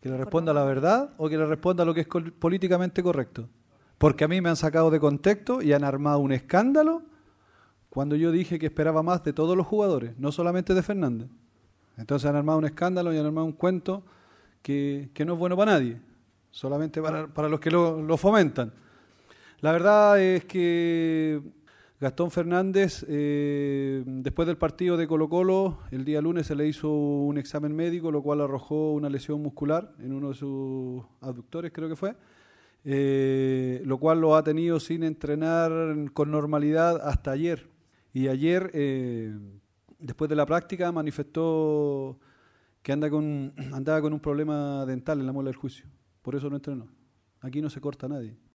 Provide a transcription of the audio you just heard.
¿Que le responda la verdad o que le responda lo que es políticamente correcto? Porque a mí me han sacado de contexto y han armado un escándalo cuando yo dije que esperaba más de todos los jugadores, no solamente de Fernández. Entonces han armado un escándalo y han armado un cuento que no es bueno para nadie, solamente para los que lo fomentan. La verdad es que Gastón Fernández, después del partido de Colo-Colo, el día lunes se le hizo un examen médico, lo cual arrojó una lesión muscular en uno de sus abductores, creo que fue, lo cual lo ha tenido sin entrenar con normalidad hasta ayer. Y ayer, después de la práctica, manifestó que andaba con un problema dental en la muela del juicio. Por eso no entrenó. Aquí no se corta nadie.